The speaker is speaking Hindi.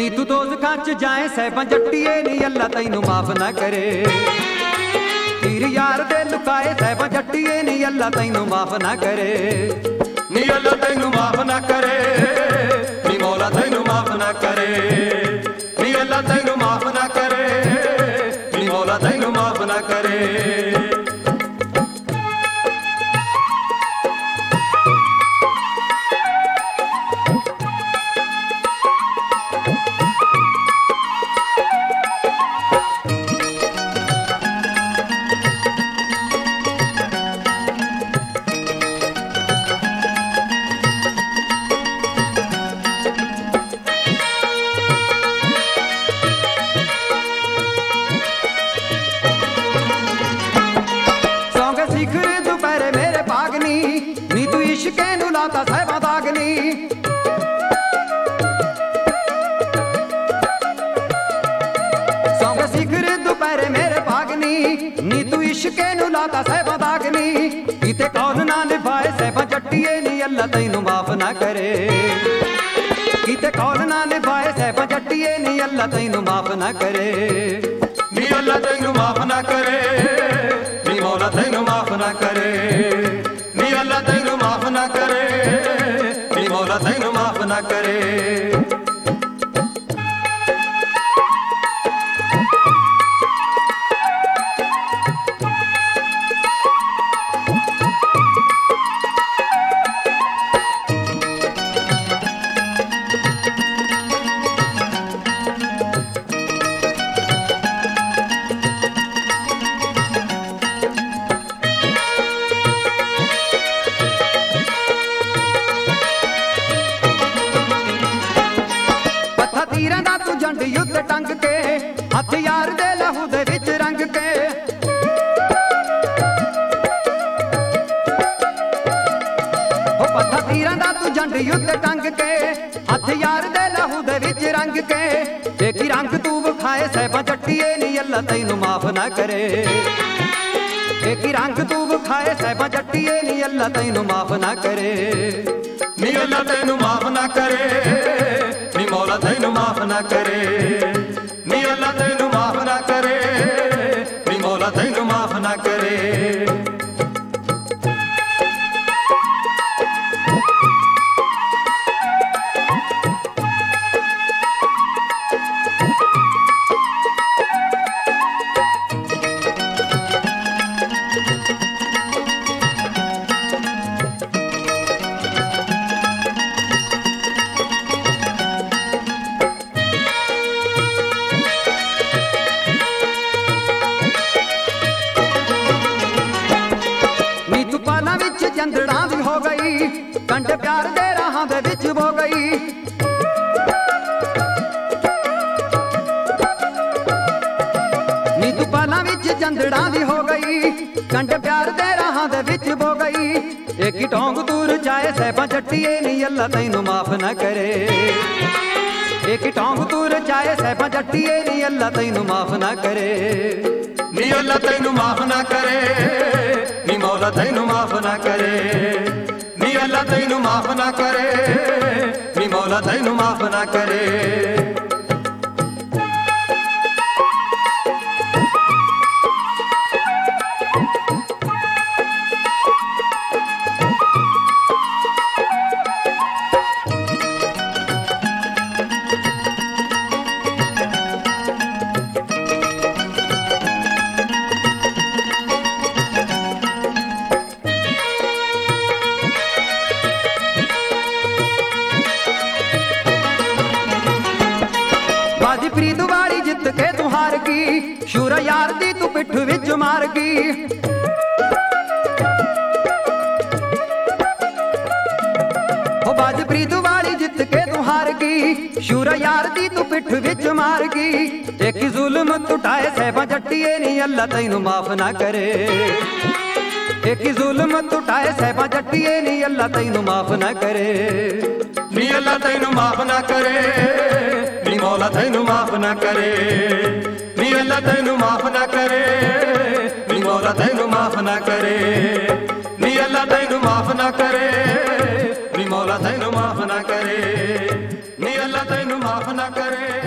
नी तू दोज़खां च जाए सैबां जट्टिए नी अल्लाह तैनू माफ ना करे। तीर यार दे लुकाए सैबां जट्टिए नी अल्लाह तैनू माफ ना करे। नी अल्लाह तैनू माफ ना करे, नी मौला तैनू माफ ना करे। नी अल्लाह तैनू माफ ना करे, नी मौला तैनू माफ ना करे। शिखर दोपहरे मेरे भागनी नी तू इश्के नू लाता सैबां दागनी। सौंगे शिखर दोपहरे मेरे भागनी नी तू इश्के नू लाता सैबां दागनी। किते कौन ना निभाए सैबां जट्टिए नी अल्लाह तैनू माफ ना करे। किते कौन ना निभाए सैबां जट्टिए नी अल्लाह तैनू माफ ना करे। नी अल्लाह तैनू माफ ना करे, नी मौला तैनू माफ ना करे। नी अल्लाह तैनू माफ ना करे, नी मौला तैनू माफ ना करे। तीरां दा तू जंड युद्ध टंग के हथ यार दे लहू दे विच रंग के। हो पत्था तीरां दा तू जंड युद्ध टंग के हथ यार दे लहू दे विच रंग के। देखी रंग तू विखाए सैबां जट्टिए नी अल्लाह तैनू माफ ना करे। देखी रंग तू विखाए सैबां जट्टिए नी अल्लाह तैनू माफ ना करे। नी अल्लाह तैनू माफ ना करे, नी मौला तैनू माफ ना करे। नी अल्लाह तैनू माफ ना करे, नी मौला तैनू माफ ना करे। जंदड़ा भी हो गई कंठ प्यार दे राहां दे विच हो गई। नी तू पालां विच जंदड़ा भी हो गई कंठ प्यार दे राहां दे विच हो गई। एक ही टोंग दूर जाए सैबां जट्टिए नी अल्लाह तैनू माफ ना करे। एक ही टोंग दूर जाए सैबां जट्टिए नी अल्लाह तैनू माफ ना करे। नी अल्लाह तैनू माफ ना करे, नी मौला तैनू माफ ना करे। नी अल्लाह तैनू माफ ना करे, नी मौला तैनू माफ ना करे। बाजी प्रीत वाली जित के तू हार गई शूरा यार दी तू पिठ विच मार गई। हो बाजी प्रीत वाली जित के तू हार गई शूरा यार दी तू पिठ विच मार गई। एक जुल्म टुटाए सैबां जट्टिए नी अल्लाह तैनू माफ ना करे। एक जुल्म टुटाए सैबां जट्टिए नी अल्लाह तैनू माफ ना करे। नी अल्लाह तैनू माफ ना करे, नी मौला तैनू माफ ना करे। नी अल्लाह तैनू माफ ना करे, नी मौला तैनू माफ ना करे। नी अल्लाह तैनू माफ ना करे, नी मौला तैनू माफ ना करे। नी अल्लाह तैनू ਮਾਫ ਨਾ ਕਰੇ